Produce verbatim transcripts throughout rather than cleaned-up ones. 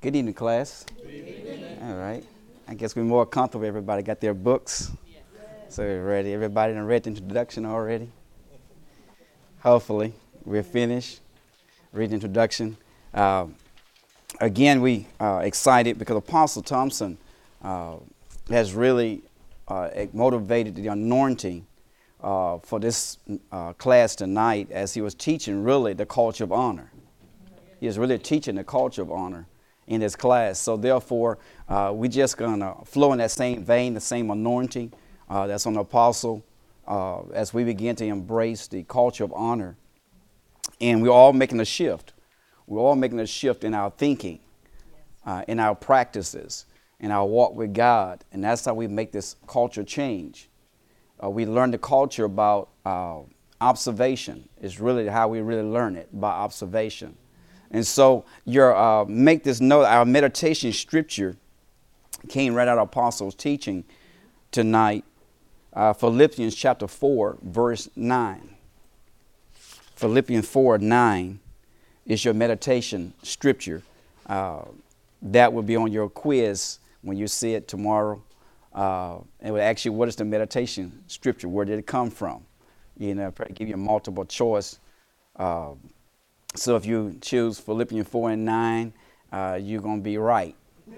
Good evening, class. Good evening. All right. I guess we're more comfortable. Everybody got their books. Yes. So we're ready. Everybody done read the introduction already? Hopefully. We're finished. Read the introduction. Uh, again, we are excited because Apostle Thompson uh, has really uh, motivated the anointing uh, for this uh, class tonight as he was teaching really the culture of honor. He is really teaching the culture of honor in his class. So therefore, uh, we're just going to flow in that same vein, the same anointing uh, that's on the apostle uh, as we begin to embrace the culture of honor. And we're all making a shift. We're all making a shift in our thinking, uh, in our practices, in our walk with God. And that's how we make this culture change. Uh, we learn the culture about uh, observation. It's really how we really learn it, by observation. And so your uh, make this note, our meditation scripture came right out of Apostles' teaching tonight, uh, Philippians chapter four, verse nine. Philippians four, nine is your meditation scripture. Uh, that will be on your quiz when you see it tomorrow. Uh, it will ask you, what is the meditation scripture? Where did it come from? You know, probably give you a multiple choice. Uh, So if you choose Philippians four and nine, uh, you're going to be right.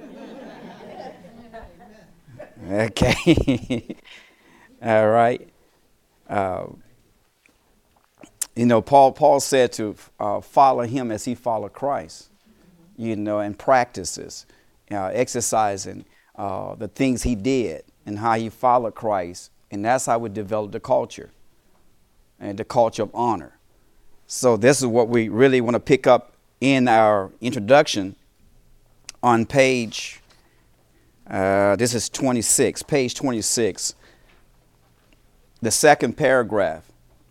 Okay. All right. Uh, you know, Paul Paul said to uh, follow him as he followed Christ, you know, and practices, uh, exercising uh, the things he did and how he followed Christ. And that's how we develop the culture and the culture of honor. So this is what we really want to pick up in our introduction on page, uh, this is twenty-six, page twenty-six, the second paragraph.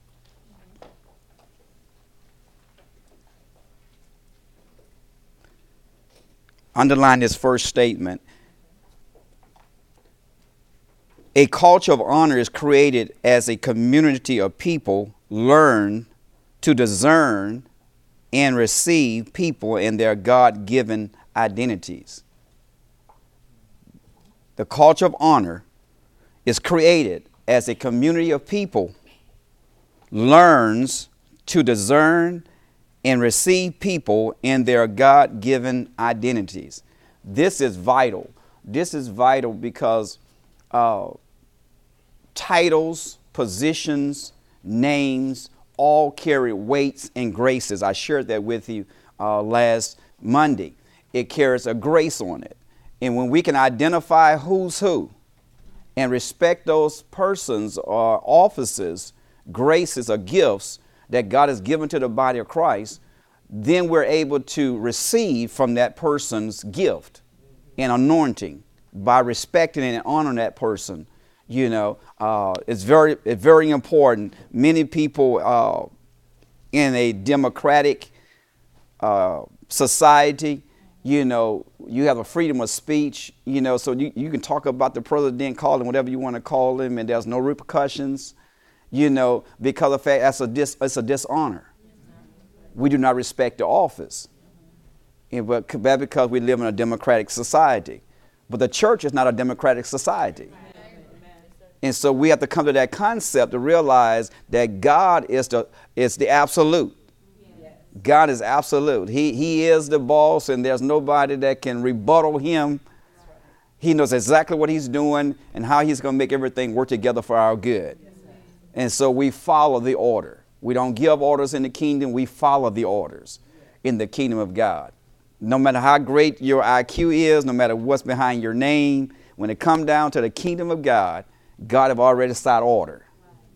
Underline this first statement. A culture of honor is created as a community of people learn to discern and receive people in their God-given identities. The culture of honor is created as a community of people learns to discern and receive people in their God-given identities. This is vital. This is vital because uh, titles, positions, names, all carry weights and graces. I shared that with you uh, last Monday. It carries a grace on it. And when we can identify who's who and respect those persons or offices, graces or gifts that God has given to the body of Christ, then we're able to receive from that person's gift and anointing by respecting and honoring that person. You know, uh, it's very, it's very important. Many people uh, in a democratic uh, society, you know, you have a freedom of speech, you know, so you, you can talk about the president, call him whatever you want to call him, and there's no repercussions, you know, because of the fact that's a dis, it's a dishonor. We do not respect the office, and but that's because we live in a democratic society. But the church is not a democratic society. And so we have to come to that concept to realize that God is the is the absolute. Yes. God is absolute. He he is the boss, and there's nobody that can rebuttal him. He knows exactly what he's doing and how he's going to make everything work together for our good. Yes, and so we follow the order. We don't give orders in the kingdom. We follow the orders in the kingdom of God. No matter how great your I Q is, no matter what's behind your name, when it comes down to the kingdom of God, God have already set order.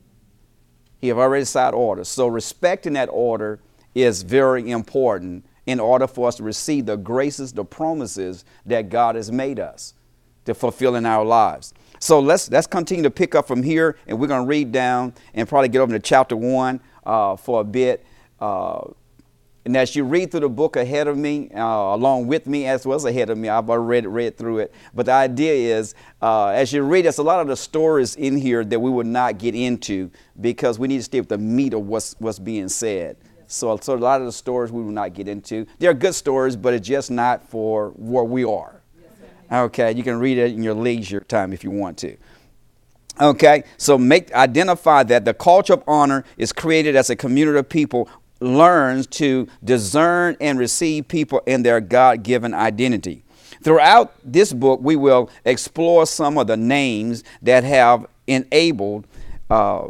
He have already set order. So respecting that order is very important in order for us to receive the graces, the promises that God has made us to fulfill in our lives. So let's let's continue to pick up from here, and we're going to read down and probably get over to chapter one uh, for a bit. Uh, And as you read through the book ahead of me, uh, along with me as well as ahead of me, I've already read, read through it. But the idea is, uh, as you read, there's a lot of the stories in here that we will not get into because we need to stay with the meat of what's, what's being said. Yes. So, so a lot of the stories we will not get into. They're good stories, but it's just not for where we are. Okay, you can read it in your leisure time if you want to. Okay, so make identify that the culture of honor is created as a community of people learns to discern and receive people in their God-given identity. Throughout this book, we will explore some of the names that have enabled uh,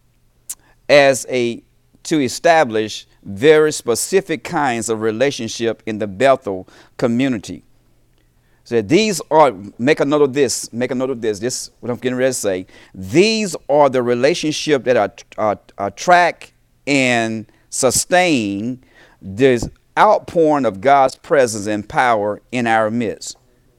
as a to establish very specific kinds of relationship in the Bethel community. So these are, make a note of this, make a note of this, this is what I'm getting ready to say. These are the relationships that are, uh, attract and sustain this outpouring of God's presence and power in our midst.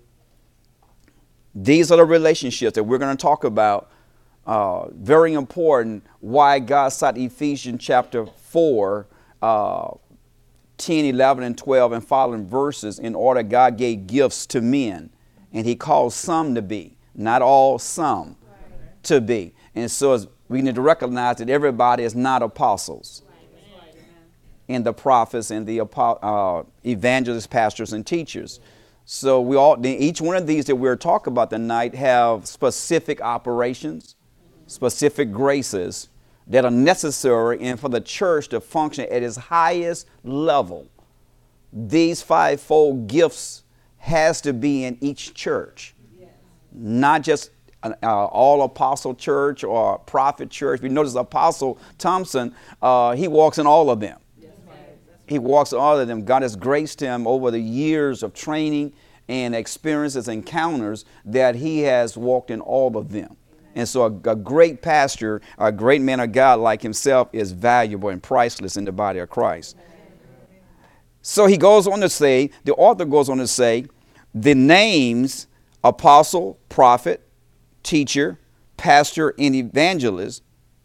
These are the relationships that we're going to talk about. Uh, very important why God cited Ephesians chapter four, uh, ten, eleven, and twelve and following verses in order God gave gifts to men. And he called some to be, not all, some right. to be. And so we need to recognize that everybody is not apostles. Right. And the prophets and the uh, evangelists, pastors, and teachers. So we all, each one of these that we're talking about tonight have specific operations, specific graces that are necessary and for the church to function at its highest level. These fivefold gifts has to be in each church, yes. Not just an uh, all apostle church or prophet church. If you notice Apostle Thompson, uh, he walks in all of them. Yes. He walks in all of them. God has graced him over the years of training and experiences, encounters that he has walked in all of them. And so a, a great pastor, a great man of God like himself is valuable and priceless in the body of Christ. So he goes on to say, the author goes on to say, the names apostle, prophet, teacher, pastor, and evangelist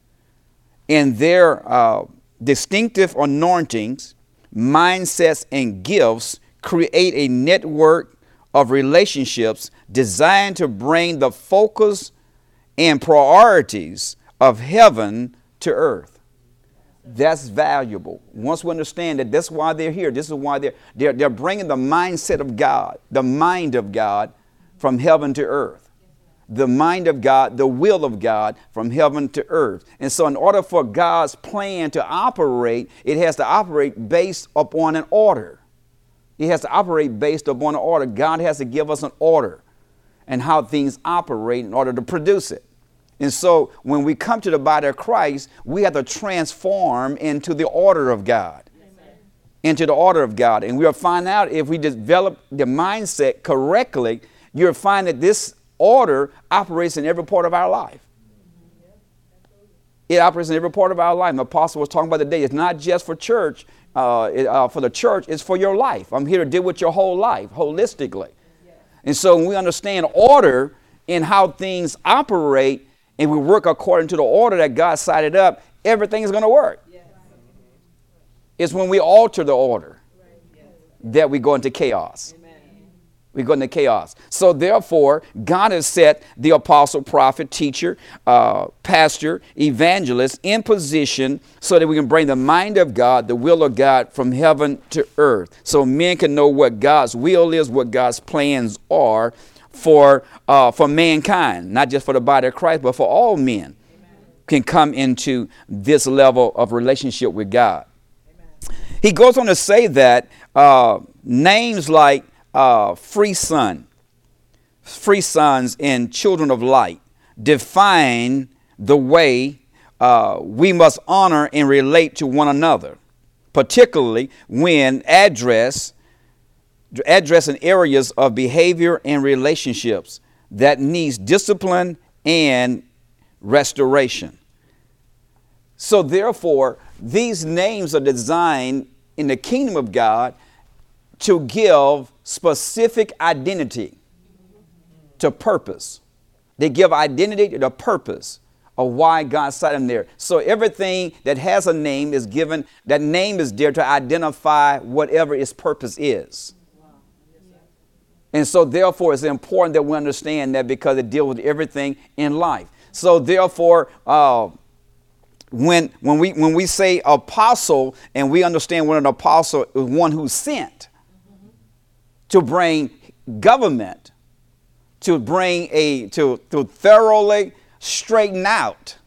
and their uh, distinctive anointings, mindsets, and gifts create a network of relationships designed to bring the focus and priorities of heaven to earth. That's valuable. Once we understand that that's why they're here, this is why they're, they're, they're bringing the mindset of God, the mind of God from heaven to earth. The mind of God, the will of God from heaven to earth. And so in order for God's plan to operate, it has to operate based upon an order. It has to operate based upon an order. God has to give us an order and how things operate in order to produce it. And so when we come to the body of Christ, we have to transform into the order of God, Amen. into the order of God. And we'll find out if we develop the mindset correctly, you'll find that this order operates in every part of our life. It operates in every part of our life. The apostle was talking about today. It's not just for church, uh, it, uh, for the church, it's for your life. I'm here to deal with your whole life holistically. And so when we understand order in how things operate and we work according to the order that God cited up, everything is going to work. Yes. It's when we alter the order right. yes. that we go into chaos. Amen. We go into chaos. So therefore, God has set the apostle, prophet, teacher, uh, pastor, evangelist in position so that we can bring the mind of God, the will of God from heaven to earth. So men can know what God's will is, what God's plans are for uh, for mankind, not just for the body of Christ, but for all men. Amen. Can come into this level of relationship with God. Amen. He goes on to say that uh, names like Uh, free son, free sons, and children of light define the way uh, we must honor and relate to one another, particularly when address addressing areas of behavior and relationships that needs discipline and restoration. So therefore, these names are designed in the kingdom of God to give specific identity to purpose. They give identity to the purpose of why God set them there. So everything that has a name is given, that name is there to identify whatever its purpose is. And so therefore it's important that we understand that because it deals with everything in life. So therefore, uh, when when we when we say apostle, and we understand what an apostle is, one who's sent to bring government, to bring a to to thoroughly straighten out,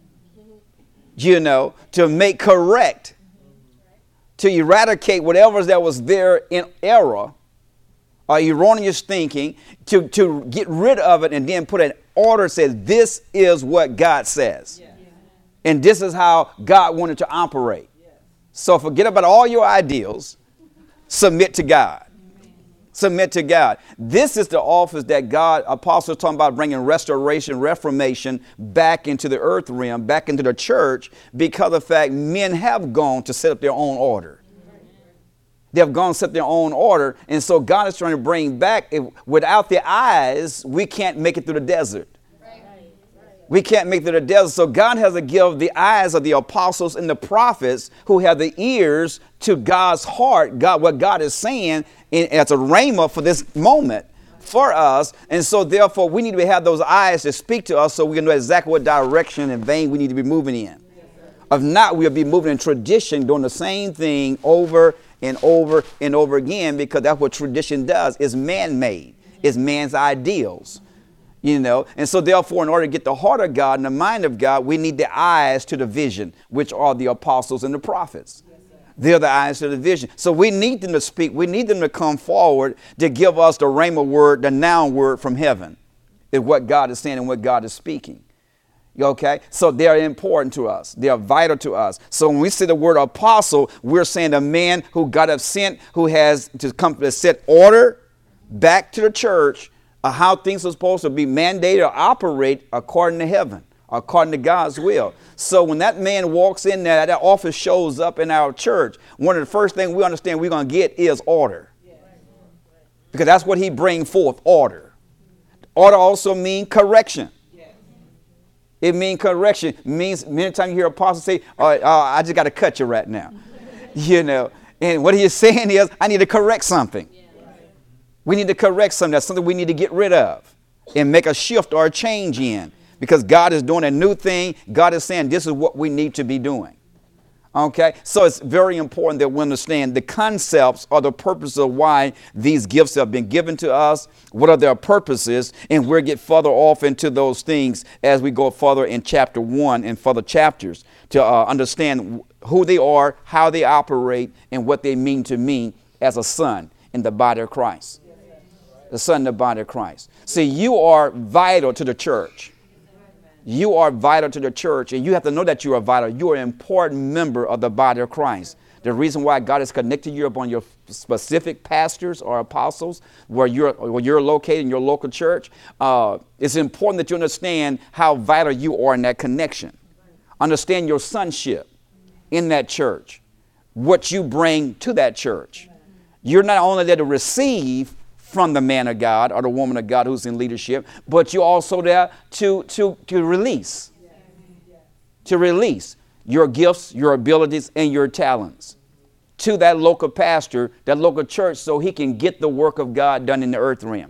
you know, to make correct, to eradicate whatever that was there in error or erroneous thinking, to to get rid of it and then put an order that says this is what God says. Yeah. And this is how God wanted to operate. Yeah. So forget about all your ideals. Submit to God. Submit to God. This is the office that God, apostles talking about bringing restoration, reformation back into the earth realm, back into the church, because of the fact men have gone to set up their own order. They have gone to set their own order. And so God is trying to bring back, if, without the eyes, we can't make it through the desert. We can't make it through the desert. So God has to give the eyes of the apostles and the prophets who have the ears to God's heart, God, what God is saying in, as a rhema for this moment for us. And so therefore we need to have those eyes to speak to us so we can know exactly what direction and vein we need to be moving in. If not, we'll be moving in tradition, doing the same thing over and over and over again, because that's what tradition does. It's man-made. It's man's ideals. You know, and so therefore, in order to get the heart of God and the mind of God, we need the eyes to the vision, which are the apostles and the prophets. Yes, they're the eyes to the vision. So we need them to speak. We need them to come forward to give us the rhema word, the noun word from heaven, is what God is saying and what God is speaking. Okay, so they're important to us. They are vital to us. So when we say the word apostle, we're saying a man who God has sent, who has to come to set order back to the church, Uh, how things are supposed to be mandated or operate according to heaven, according to God's will. So when that man walks in there, that office shows up in our church, one of the first things we understand we're going to get is order. Because that's what he brings forth, order. Order also means correction. It means correction. It means many times you hear apostles say, oh, uh, I just got to cut you right now. You know, and what he is saying is, I need to correct something. We need to correct something. That's something we need to get rid of and make a shift or a change in, because God is doing a new thing. God is saying this is what we need to be doing. Okay, so it's very important that we understand the concepts or the purpose of why these gifts have been given to us, what are their purposes, and we'll get further off into those things as we go further in chapter one and further chapters to uh, understand who they are, how they operate, and what they mean to me as a son in the body of Christ. The son in the body of Christ. See, you are vital to the church. You are vital to the church, and you have to know that you are vital. You are an important member of the body of Christ. The reason why God has connected you upon your specific pastors or apostles, where you're, where you're located in your local church, uh, it's important that you understand how vital you are in that connection. Understand your sonship in that church, what you bring to that church. You're not only there to receive from the man of God or the woman of God who's in leadership, but you're also there to, to, to release, to release your gifts, your abilities, and your talents to that local pastor, that local church, so he can get the work of God done in the earth realm.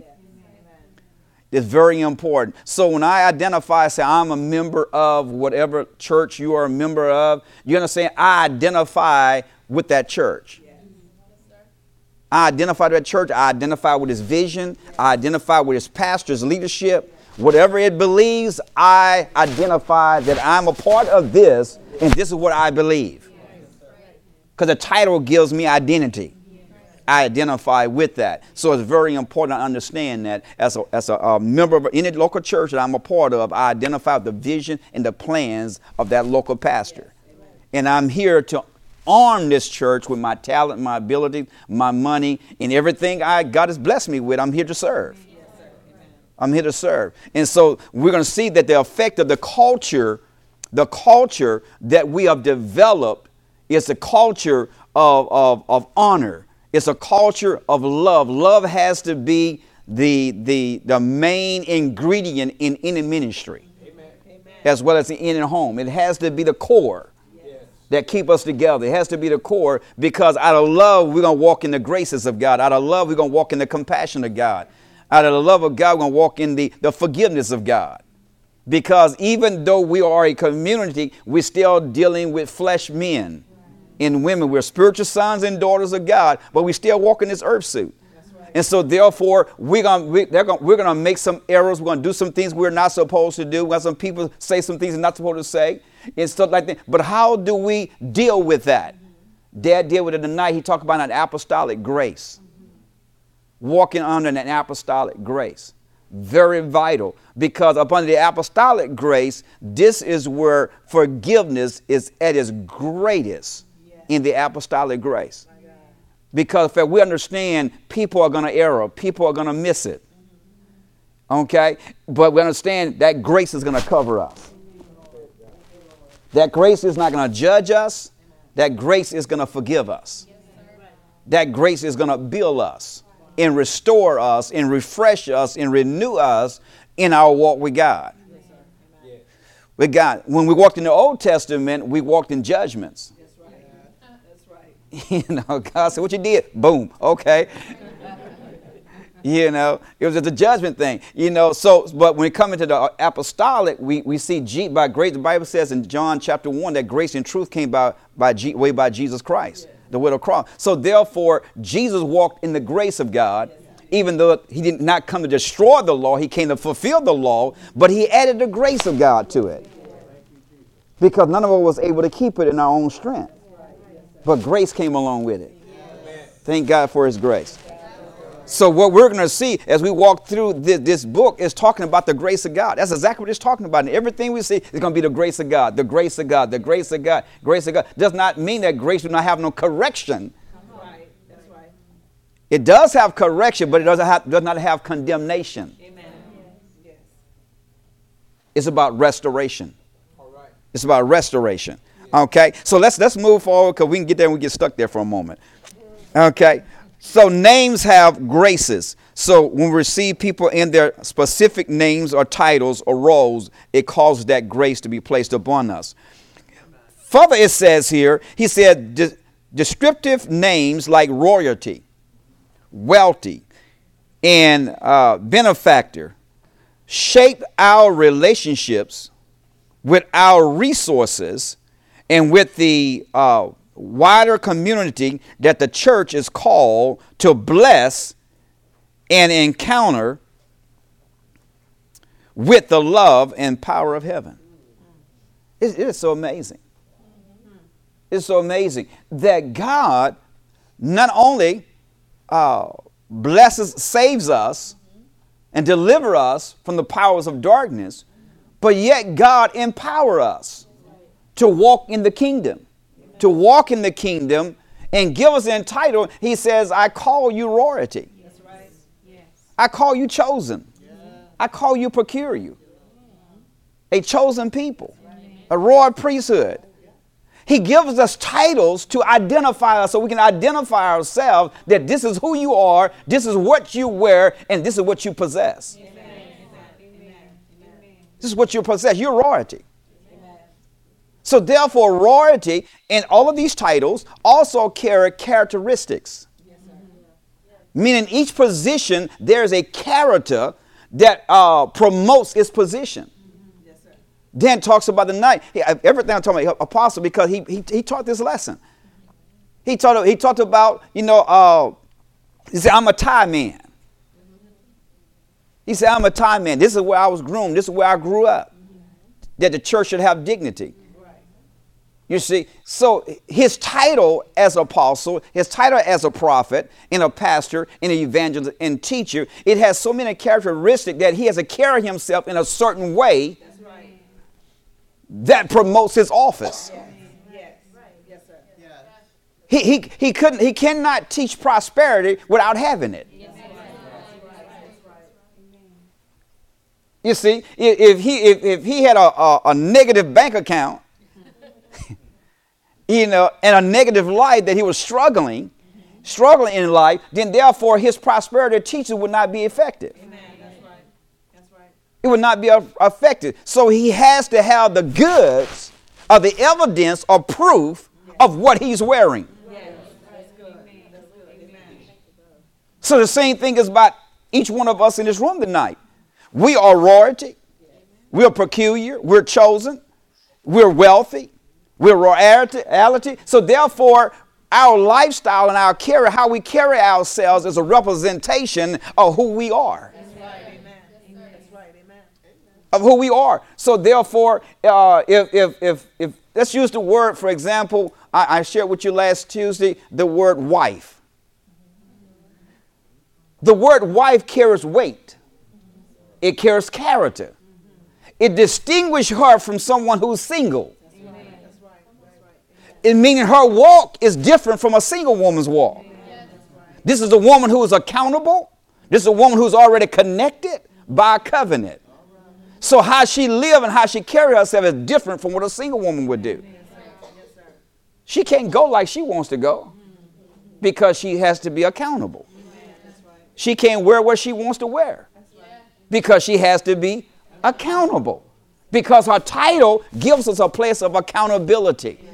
It's very important. So when I identify, say I'm a member of whatever church you are a member of, you understand, I identify with that church. I identify with that church. I identify with his vision. I identify with his pastor's leadership. Whatever it believes, I identify that I'm a part of this, and this is what I believe. Because the title gives me identity. I identify with that. So it's very important to understand that as a, as a, a member of any local church that I'm a part of, I identify with the vision and the plans of that local pastor. And I'm here to arm this church with my talent, my ability, my money, and everything I God has blessed me with. I'm here to serve. I'm here to serve. And so we're going to see that the effect of the culture, the culture that we have developed is a culture of, of, of honor. It's a culture of love. Love has to be the, the, the main ingredient in any ministry, Amen. As well as in any home. It has to be the core that keep us together. It has to be the core, because out of love, we're going to walk in the graces of God. Out of love, we're going to walk in the compassion of God. Out of the love of God, we're going to walk in the, the forgiveness of God. Because even though we are a community, we're still dealing with flesh men and women. We're spiritual sons and daughters of God, but we still walk in this earth suit. Right. And so therefore, we're going we, gonna, we're going to make some errors. We're going to do some things we're not supposed to do. We're going to have some people say some things they're not supposed to say and stuff like that. But how do we deal with that? Mm-hmm. Dad dealt with it tonight. He talked about an apostolic grace. Mm-hmm. Walking under an apostolic grace. Very vital, because upon the apostolic grace, this is where forgiveness is at its greatest. Yes. In the apostolic grace. Because if we understand, people are going to err, people are going to miss it. Mm-hmm. Okay? But we understand that grace is going to cover us. That grace is not going to judge us. That grace is going to forgive us. Yes, that grace is going to build us. And restore us and refresh us and renew us in our walk with God. Yes, sir. With God. When we walked in the Old Testament, we walked in judgments. That's right. That's right. You know, God said, what you did? Boom. Okay. You know, it was just a judgment thing. You know, so, but when we come into the apostolic, we, we see G, by grace, the Bible says in John chapter one that grace and truth came by, by G, way by Jesus Christ. Yeah. The way of the cross. So therefore, Jesus walked in the grace of God, even though he did not come to destroy the law. He came to fulfill the law, but he added the grace of God to it. Because none of us was able to keep it in our own strength. But grace came along with it. Thank God for his grace. So what we're going to see as we walk through this, this book is talking about the grace of God. That's exactly what it's talking about. And everything we see is going to be the grace of God, the grace of God, the grace of God, grace of God. Does not mean that grace do not have no correction. Right. That's right. It does have correction, but it doesn't have, does not have condemnation. Amen. Yes. It's about restoration. All right. It's about restoration. Okay. So let's let's move forward, because we can get there and we get stuck there for a moment. Okay. So names have graces. So when we receive people in their specific names or titles or roles, it causes that grace to be placed upon us. Further, it says here, he said, de- descriptive names like royalty, wealthy, and uh, benefactor shape our relationships with our resources and with the uh, wider community that the church is called to bless and encounter with the love and power of heaven. It, it is so amazing. It's so amazing that God not only uh, blesses, saves us and delivers us from the powers of darkness, but yet God empowers us to walk in the kingdom. To walk in the kingdom and give us an title. He says, I call you royalty. That's right. Yes. I call you chosen. Yeah. I call you peculiar. A chosen people. Right. A royal priesthood. He gives us titles to identify us so we can identify ourselves that this is who you are, this is what you wear, and this is what you possess. Amen. Amen. This is what you possess. You're royalty. So therefore, royalty and all of these titles also carry characteristics. Yes, sir. Meaning each position, there's a character that uh, promotes its position. Mm-hmm. Yes, sir. Dan talks about the night. He, everything I'm talking about, Apostle, because he, he, he taught this lesson. He taught, he talked about, you know, uh, he said, I'm a tie man. Mm-hmm. He said, I'm a tie man. This is where I was groomed. This is where I grew up. Mm-hmm. That the church should have dignity. You see, so his title as apostle, his title as a prophet and a pastor and an evangelist and teacher, it has so many characteristics that he has to carry himself in a certain way. That's right. That promotes his office. Yes. Yes. Yes, sir. Yes. He, he, he couldn't, he cannot teach prosperity without having it. Yes. You see, if, if he if, if he had a, a, a negative bank account, you know, and a negative life that he was struggling, mm-hmm. struggling in life, then therefore his prosperity teaching would not be effective. Amen. That's right. That's right. It would not be effective. So he has to have the goods or the evidence or proof yes. of what he's wearing. Yes. That's good. That's good. Amen. So the same thing is about each one of us in this room tonight. We are royalty. We're peculiar. We're chosen. We're wealthy. We're royalty. So therefore, our lifestyle and our carry, how we carry ourselves is a representation of who we are. That's right. Amen. That's right. Amen. Of who we are. So therefore, uh, if, if, if, if, let's use the word, for example, I, I shared with you last Tuesday, the word wife. The word wife carries weight. It carries character. It distinguishes her from someone who's single. It meaning her walk is different from a single woman's walk. This is a woman who is accountable. This is a woman who's already connected by a covenant. So how she live and how she carry herself is different from what a single woman would do. She can't go like she wants to go because she has to be accountable. She can't wear what she wants to wear because she has to be accountable. Because her title gives us a place of accountability.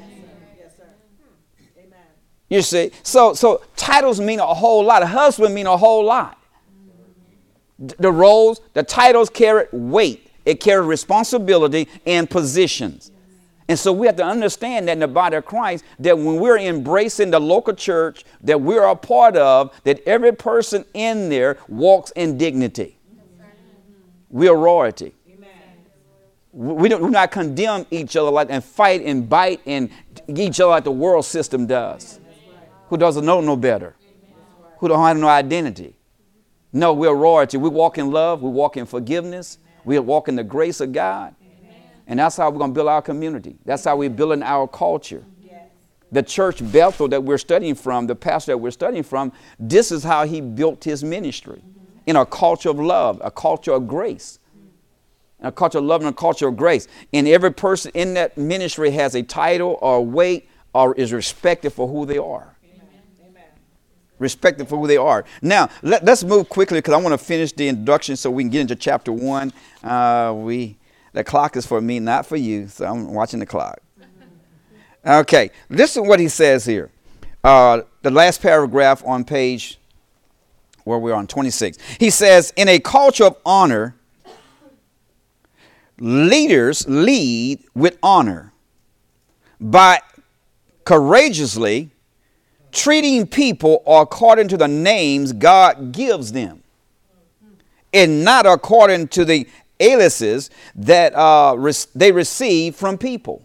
You see, so so titles mean a whole lot. A husband mean a whole lot. The roles, the titles carry weight. It carries responsibility and positions. And so we have to understand that in the body of Christ, that when we're embracing the local church that we're a part of, that every person in there walks in dignity. We are royalty. We don't do not condemn each other like and fight and bite and each other like the world system does. Who doesn't know no better, who don't have no identity. No, we're royalty. We walk in love. We walk in forgiveness. We walk in the grace of God. And that's how we're going to build our community. That's how we're building our culture. The church Bethel that we're studying from, the pastor that we're studying from, this is how he built his ministry in a culture of love, a culture of grace. A culture of love and a culture of grace. And every person in that ministry has a title or weight or is respected for who they are. Respected for who they are. Now, let, let's move quickly because I want to finish the introduction so we can get into chapter one. Uh, we the clock is for me, not for you, so I'm watching the clock. Okay, listen to what he says here. Uh, the last paragraph on page, where we're on twenty-six. He says, in a culture of honor, leaders lead with honor by courageously treating people according to the names God gives them and not according to the aliases that uh, re- they receive from people.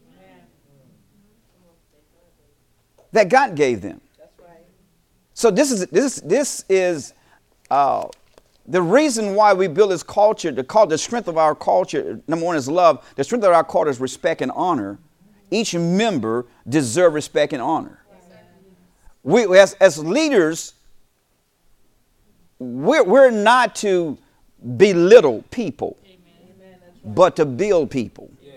That God gave them. So this is this this is uh, the reason why we build this culture. The call, the strength of our culture. Number one is love. The strength of our culture is respect and honor. Each member deserves respect and honor. We, as, as leaders, we're, we're not to belittle people, Amen. But to build people. Yes,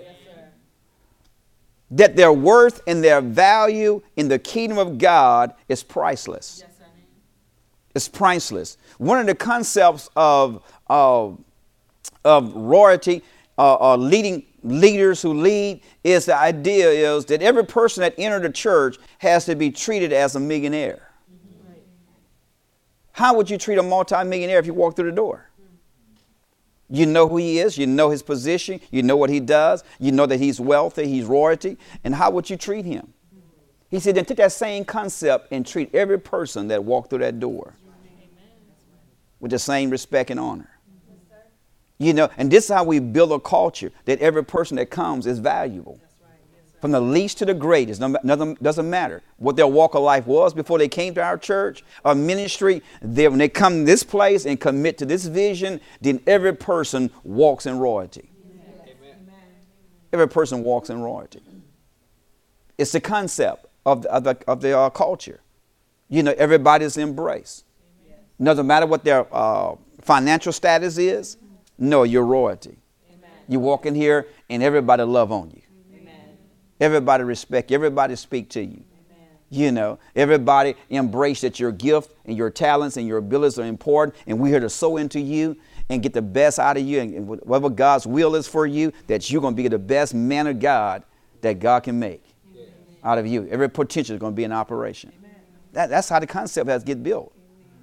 that their worth and their value in the kingdom of God is priceless. Yes, it's priceless. One of the concepts of, of, of royalty, uh, uh, leading leaders who lead, is the idea is that every person that entered the church has to be treated as a millionaire. Mm-hmm. How would you treat a multimillionaire if you walk through the door? Mm-hmm. You know who he is. You know his position. You know what he does. You know that he's wealthy. He's royalty. And how would you treat him? Mm-hmm. He said, then take that same concept and treat every person that walked through that door Amen. With the same respect and honor. You know, and this is how we build a culture that every person that comes is valuable. That's right. Yes, from the least to the greatest. No, nothing doesn't matter what their walk of life was before they came to our church or ministry. They, when they come to this place and commit to this vision, then every person walks in royalty. Amen. Every person walks in royalty. It's the concept of the, of the, of the uh, culture. You know, everybody's embraced. Doesn't matter what their uh, financial status is. No, you're royalty. Amen. You walk in here and everybody love on you. Amen. Everybody respect you. Everybody speak to you. Amen. You know, everybody embrace that your gift and your talents and your abilities are important. And we're here to sow into you and get the best out of you. And whatever God's will is for you, that you're going to be the best man of God that God can make Amen. Out of you. Every potential is going to be in operation. That, that's how the concept has to get built.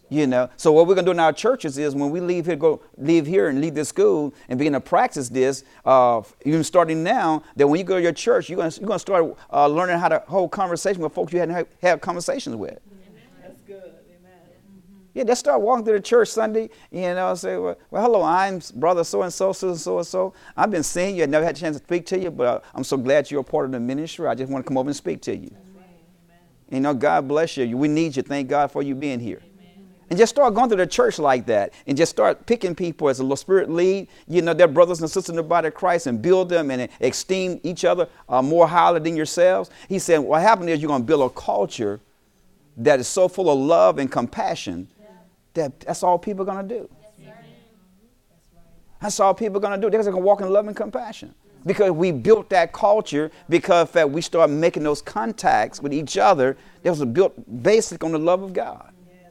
You know, so what we're gonna do in our churches is when we leave here, go leave here and leave this school and begin to practice this, uh, even starting now, that when you go to your church, you're gonna you're gonna start uh, learning how to hold conversation with folks you hadn't have, have conversations with. That's good. Amen. Yeah, just start walking to the church Sunday, you know, say, well, well hello, I'm brother so-and-so, so-and-so, and so. I've been seeing you. I never had a chance to speak to you, but uh, I'm so glad you're a part of the ministry. I just want to come over and speak to you. Right. You know, God bless you. We need you. Thank God for you being here. And just start going to the church like that and just start picking people as the Spirit lead, you know, their brothers and sisters in the body of Christ, and build them and esteem each other uh, more highly than yourselves. He said, what happened is you're going to build a culture that is so full of love and compassion that that's all people are going to do. That's all people are going to do. They're going to walk in love and compassion. Because we built that culture, because in fact, we started making those contacts with each other that was built basic on the love of God.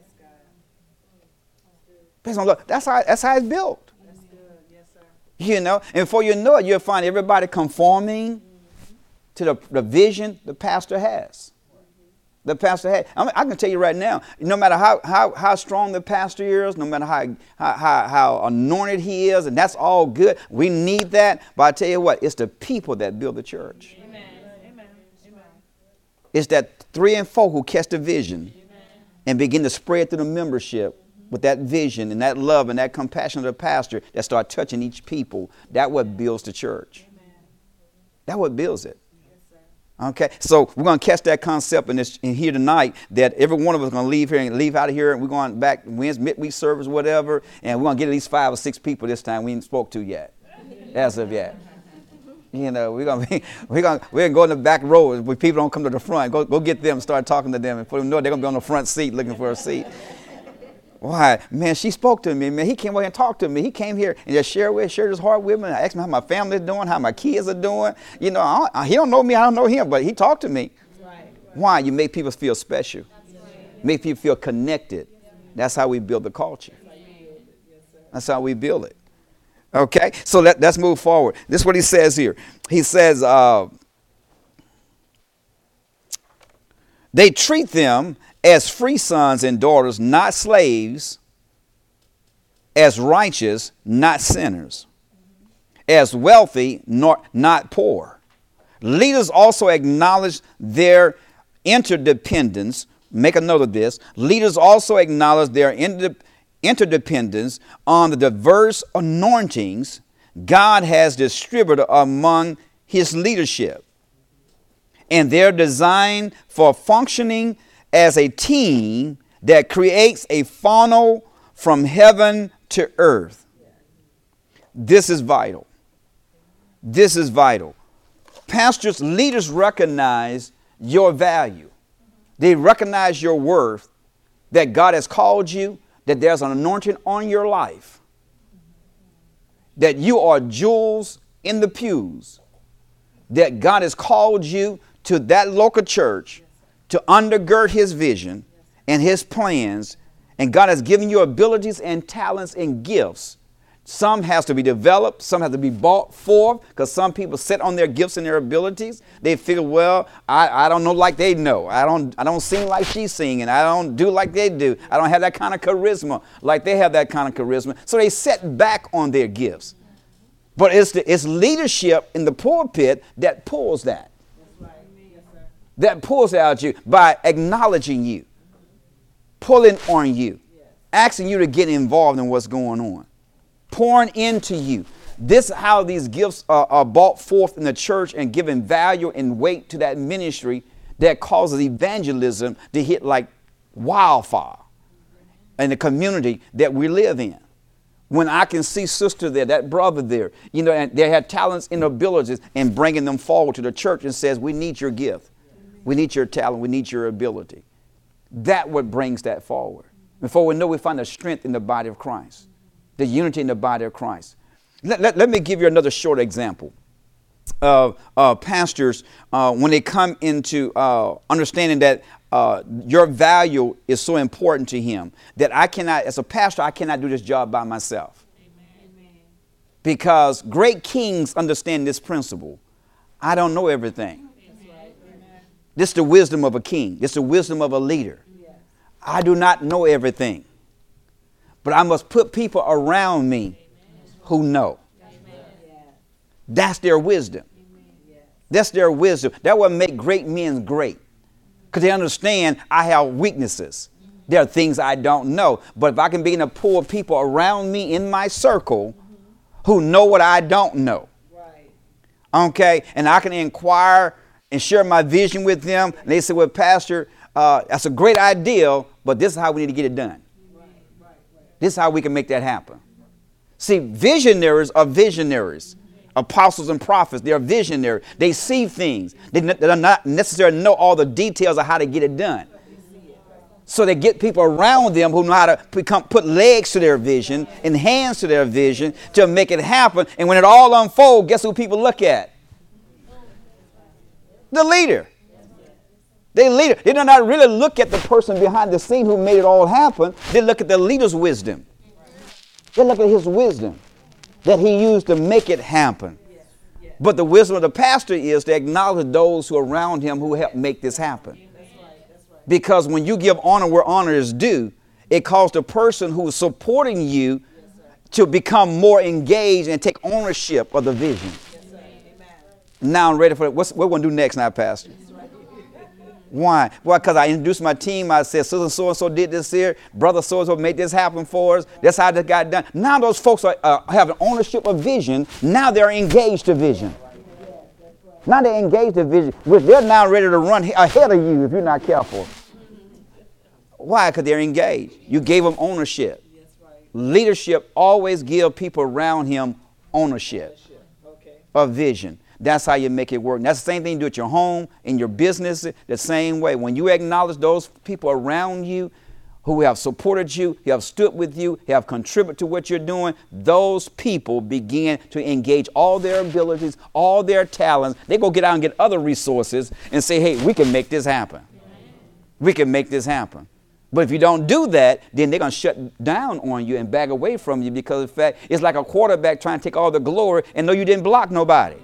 Based on love. That's how, that's how it's built. That's good. Yes, sir. You know, and before you know it, you'll find everybody conforming to the, the vision the pastor has. The pastor has. I mean, I can tell you right now, no matter how, how, how strong the pastor is, no matter how, how, how, how anointed he is, and that's all good. We need that. But I tell you what, it's the people that build the church. Amen. Amen. Amen. It's that three and four who catch the vision and begin to spread through the membership with that vision and that love and that compassion of the pastor that start touching each people. That's what builds the church. Amen. That's what builds it. Yes, okay, so we're going to catch that concept in, this, in here tonight, that every one of us is going to leave here and leave out of here, and we're going back Wednesday midweek service, whatever, and we're going to get at least five or six people this time we ain't spoke to yet, as of yet. You know, we're gonna be, we're gonna we're gonna go in the back row when people don't come to the front. Go go get them, start talking to them, and put them know they're gonna be on the front seat looking for a seat. Why, man, she spoke to me, man. He came over and talked to me. He came here and just shared with, shared his heart with me. I asked him how my family's doing, how my kids are doing. You know, I don't, he don't know me, I don't know him, but he talked to me. Right. Why? You make people feel special. Right. Make people feel connected. That's how we build the culture. That's how we build it. Okay, so let, let's move forward. This is what he says here. He says, uh, they treat them as free sons and daughters, not slaves, as righteous, not sinners, as wealthy, not, not poor. Leaders also acknowledge their interdependence. Make a note of this. Leaders also acknowledge their inter- interdependence on the diverse anointings God has distributed among his leadership. And they're designed for functioning as a team that creates a funnel from heaven to earth. This is vital. This is vital. Pastors, leaders recognize your value. They recognize your worth, that God has called you, that there's an anointing on your life, that you are jewels in the pews, that God has called you to that local church to undergird his vision and his plans, and God has given you abilities and talents and gifts. Some has to be developed, some have to be brought forth, because some people sit on their gifts and their abilities. They figure, well, I, I don't know like they know. I don't I don't sing like she's singing. I don't do like they do. I don't have that kind of charisma like they have that kind of charisma. So they sit back on their gifts. But it's the, it's leadership in the pulpit that pulls that. That pulls out you by acknowledging you, pulling on you, asking you to get involved in what's going on, pouring into you. This is how these gifts are, are brought forth in the church and given value and weight to that ministry that causes evangelism to hit like wildfire in the community that we live in. When I can see sister there, that brother there, you know, and they have talents and abilities, and bringing them forward to the church and says, we need your gift. We need your talent. We need your ability. That what brings that forward. Before we know, we find the strength in the body of Christ, the unity in the body of Christ. Let, let, let me give you another short example of uh, pastors uh, when they come into uh, understanding that uh, your value is so important to him that I cannot, as a pastor, I cannot do this job by myself. Amen. Because great kings understand this principle. I don't know everything. This is the wisdom of a king. This is the wisdom of a leader. Yes. I do not know everything. But I must put people around me who know. That's their wisdom. That's their wisdom. That will make great men great. Because they understand I have weaknesses. There are things I don't know. But if I can begin to pull people around me in my circle who know what I don't know. Okay. And I can inquire and share my vision with them. And they say, well, Pastor, uh, that's a great idea, but this is how we need to get it done. This is how we can make that happen. See, visionaries are visionaries. Apostles and prophets, they are visionary. They see things. They, they do not necessarily know all the details of how to get it done. So they get people around them who know how to become, put legs to their vision and hands to their vision to make it happen. And when it all unfolds, guess who people look at? The leader. They leader. They do not really look at the person behind the scene who made it all happen. They look at the leader's wisdom. They look at his wisdom that he used to make it happen. But the wisdom of the pastor is to acknowledge those who are around him who helped make this happen. Because when you give honor where honor is due, it calls the person who is supporting you to become more engaged and take ownership of the vision. Now I'm ready for it. What's, what we're going to do next now, Pastor? Why? Well, because I introduced my team. I said, so and so and so did this here. Brother so and so made this happen for us. That's how this got done. Now those folks are uh, have an ownership of vision. Now they're engaged to vision. Now they're engaged to vision. They're now ready to run ahead of you if you're not careful. Why? Because they're engaged. You gave them ownership. Leadership always give people around him ownership of vision. That's how you make it work. And that's the same thing you do at your home, in your business, the same way. When you acknowledge those people around you who have supported you, who have stood with you, who have contributed to what you're doing, those people begin to engage all their abilities, all their talents. They go get out and get other resources and say, hey, we can make this happen. We can make this happen. But if you don't do that, then they're going to shut down on you and back away from you because of the fact it's like a quarterback trying to take all the glory and know you didn't block nobody.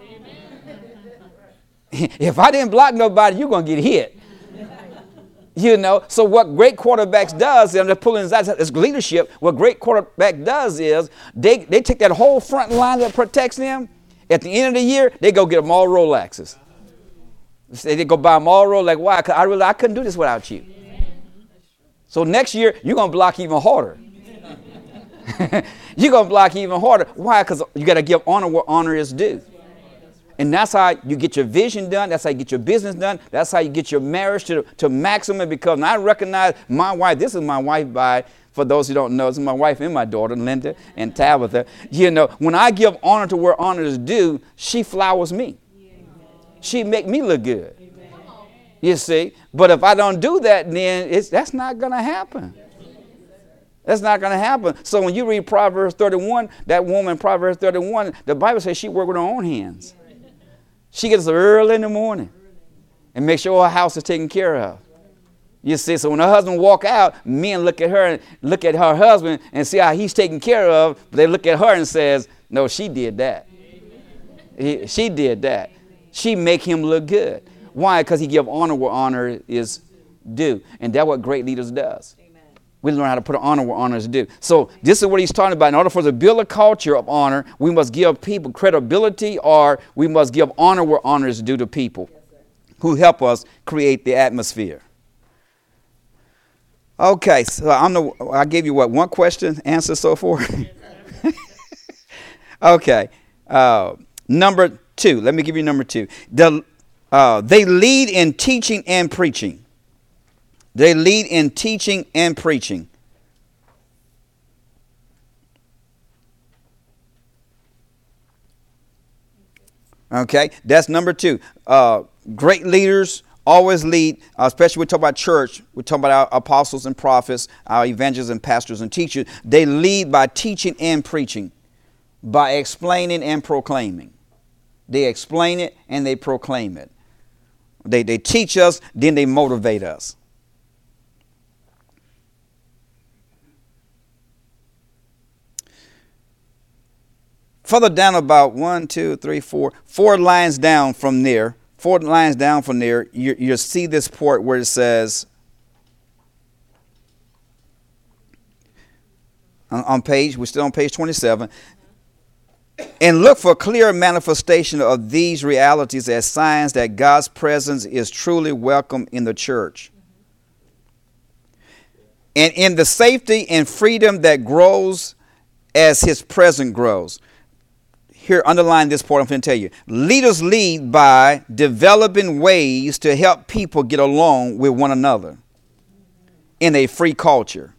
If I didn't block nobody, you're going to get hit. You know, so what great quarterbacks does, and they're pulling this out as leadership, what great quarterback does is they, they take that whole front line that protects them. At the end of the year, they go get them all Rolexes. They go buy them all Rolex. Why? Because I really I couldn't do this without you. So next year, you're going to block even harder. You're going to block even harder. Why? Because you got to give honor where honor is due. And that's how you get your vision done. That's how you get your business done. That's how you get your marriage to, to maximum. Because I recognize my wife. This is my wife by, for those who don't know, this is my wife and my daughter, Linda and Tabitha. You know, when I give honor to where honor is due, she flowers me. She make me look good. You see. But if I don't do that, then it's, that's not going to happen. That's not going to happen. So when you read Proverbs thirty-one, that woman, Proverbs thirty-one, the Bible says she worked with her own hands. She gets up early in the morning and make sure her house is taken care of. You see, so when her husband walk out, men look at her and look at her husband and see how he's taken care of. But they look at her and says, no, she did that. He, she did that. She make him look good. Why? Because he give honor where honor is due. And that's what great leaders does. We learn how to put honor where honor is due. So this is what he's talking about. In order for us to build a culture of honor, we must give people credibility, or we must give honor where honor is due to people who help us create the atmosphere. Okay, so I know I gave you what, one question, answer so forth? Okay, uh, number two. Let me give you number two. The, uh, they lead in teaching and preaching. They lead in teaching and preaching. Okay, that's number two. Uh, great leaders always lead, uh, especially we talk about church. We talk about our apostles and prophets, our evangelists and pastors and teachers. They lead by teaching and preaching, by explaining and proclaiming. They explain it and they proclaim it. They, they teach us, then they motivate us. Further down about one, two, three, four, four lines down from there, four lines down from there, you, you'll see this part where it says, On, on page, we're still on page twenty-seven. And look for clear manifestation of these realities as signs that God's presence is truly welcome in the church. And in the safety and freedom that grows as his presence grows. Here, underline this part I'm going to tell you. Leaders lead by developing ways to help people get along with one another in a free culture.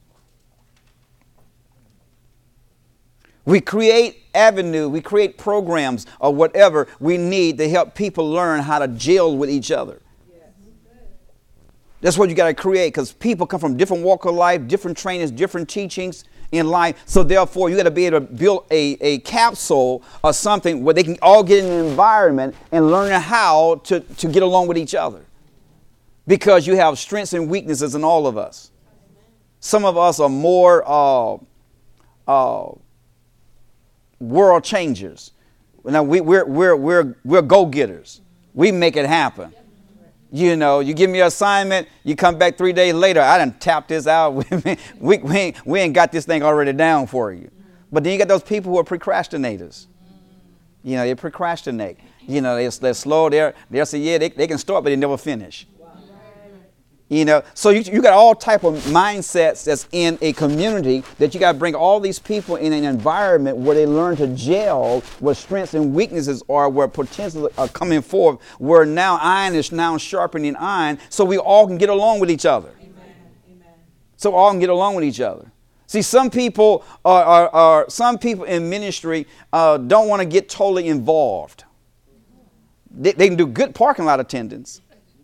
We create avenue, we create programs or whatever we need to help people learn how to gel with each other. That's what you got to create, because people come from different walks of life, different trainings, different teachings in life. So therefore, you got to be able to build a, a capsule or something where they can all get in an environment and learn how to, to get along with each other. Because you have strengths and weaknesses in all of us. Some of us are more uh, uh, world changers. Now we, we're, we're, we're, we're go-getters. We make it happen. You know, you give me an assignment, you come back three days later, I done tapped this out. we, we, ain't, we ain't got this thing already down for you. But then you got those people who are procrastinators. You know, they procrastinate. You know, they're, they're slow. They're, they'll say, yeah, they, they can start, but they never finish. You know, so you, you got all type of mindsets that's in a community that you got to bring all these people in an environment where they learn to gel, where strengths and weaknesses are, where potentials are coming forth, where now iron is now sharpening iron, so we all can get along with each other. Amen. Amen. So all can get along with each other. See, some people are, are, are some people in ministry uh, don't want to get totally involved. They, they can do good parking lot attendance.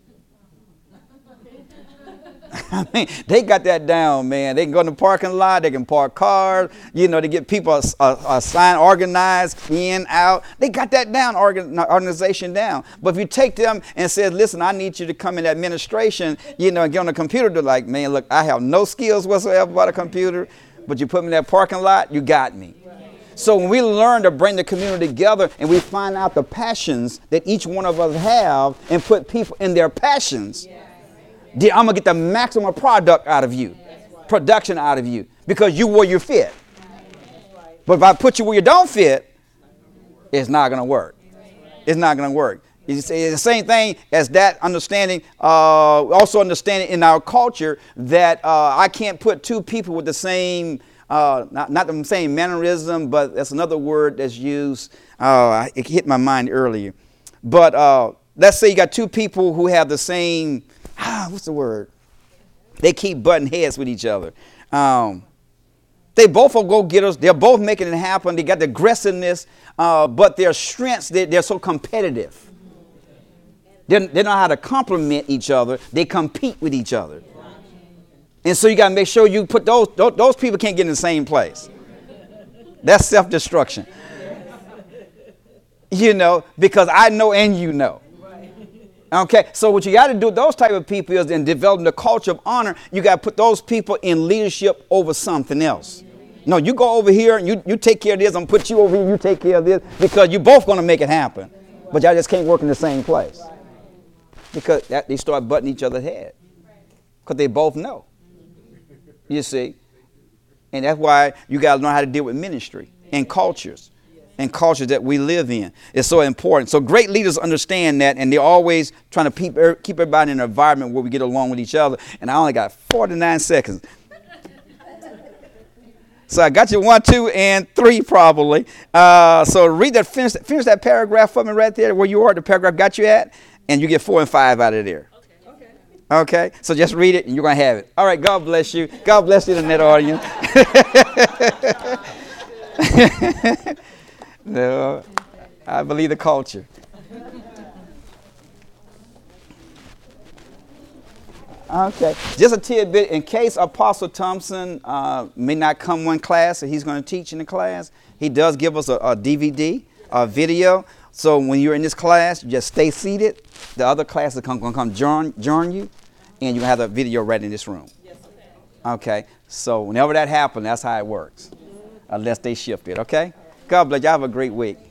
I mean, they got that down, man. They can go in the parking lot. They can park cars. You know, they get people a, a, a sign organized in, out. They got that down, organ, organization down. But if you take them and say, listen, I need you to come in administration, you know, and get on the computer, they're like, man, look, I have no skills whatsoever about a computer, but you put me in that parking lot, you got me. So when we learn to bring the community together and we find out the passions that each one of us have and put people in their passions, I'm going to get the maximum product out of you, production out of you, because you where you fit. But if I put you where you don't fit, it's not going to work. It's not going to work. It's the same thing as that understanding, uh, also understanding in our culture that uh, I can't put two people with the same, uh, not, not the same mannerism, but that's another word that's used. Uh, it hit my mind earlier. But uh, let's say you got two people who have the same, ah, what's the word? They keep butting heads with each other. Um, they both are go-getters. They're both making it happen. They got the aggressiveness, uh, but their strengths, they, they're so competitive. They're, they know how to complement each other. They compete with each other. And so you got to make sure you put those, those, those people can't get in the same place. That's self-destruction. You know, because I know and you know. Okay, so what you got to do with those type of people is in developing the culture of honor, you got to put those people in leadership over something else. No, you go over here and you, you take care of this. I'm going to put you over here, you take care of this, because you're both going to make it happen. But y'all just can't work in the same place. Because that, they start butting each other's head. Because they both know. You see? And that's why you got to learn how to deal with ministry and cultures. And culture that we live in is so important. So great leaders understand that, and they're always trying to keep, keep everybody in an environment where we get along with each other. And I only got forty-nine seconds. So I got you one, two, and three probably. Uh, so read that, finish, finish that paragraph for me right there where you are, the paragraph got you at, and you get four and five out of there. Okay. Okay, so just read it and you're going to have it. All right, God bless you. God bless the internet audience. No, I believe the culture. Okay, just a tidbit in case Apostle Thompson uh, may not come one class that he's going to teach in the class. He does give us a, a D V D, a video. So when you're in this class, you just stay seated. The other classes are going to come join, join you, and you have the video right in this room. Okay, so whenever that happens, that's how it works, unless they shift it. Okay. God bless you. Have a great week.